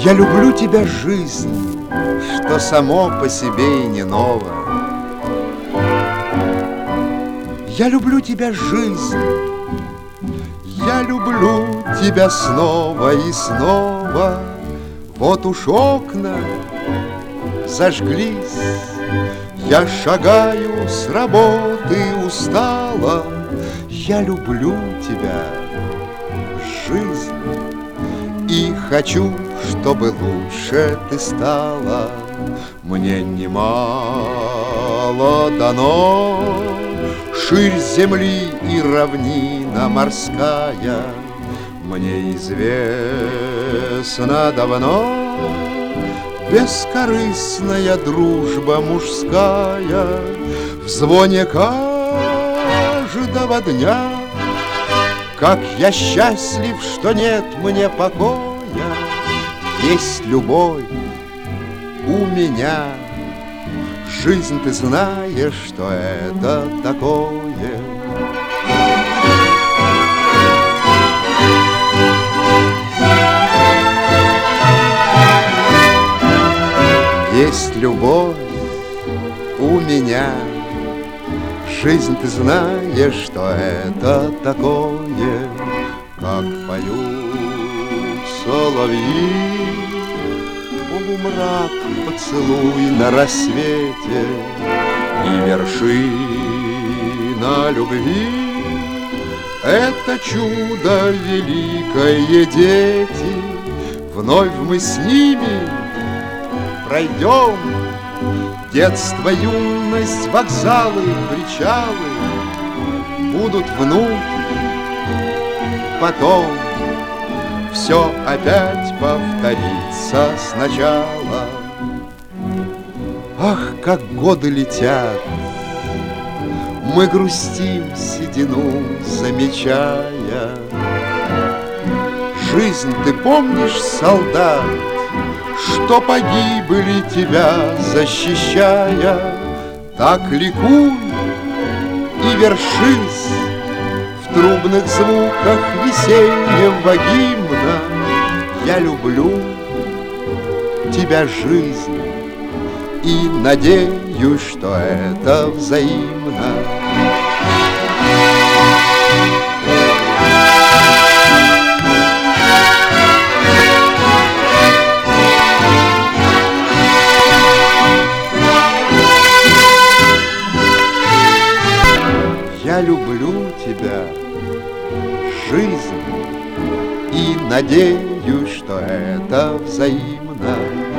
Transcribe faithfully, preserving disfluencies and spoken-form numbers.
Я люблю тебя, жизнь, что само по себе и не ново. Я люблю тебя, жизнь, я люблю тебя снова и снова. Вот уж окна зажглись, я шагаю с работы устала. Я люблю тебя, жизнь, и хочу, чтобы лучше ты стала. Мне немало дано, ширь земли и равнина морская. Мне известно давно бескорыстная дружба мужская. В звоне каждого дня, как я счастлив, что нет мне покоя. Есть любовь у меня, жизнь, ты знаешь, что это такое. Есть любовь у меня, жизнь, ты знаешь, что это такое. Как поют соловьи, полумрак, поцелуй на рассвете и вершина любви. Это чудо великое, дети, вновь мы с ними пройдем детство, юность, вокзалы, причалы. Будут внуки, потом все опять повторится сначала. Ах, как годы летят, мы грустим, седину замечая. Жизнь, ты помнишь, солдат, что погибли тебя защищая? Так ликуй и вершись в трубных звуках весеннего гимна. Я люблю тебя, жизнь, и надеюсь, что это взаимно. Я люблю тебя, жизнь, и надеюсь, что это взаимно.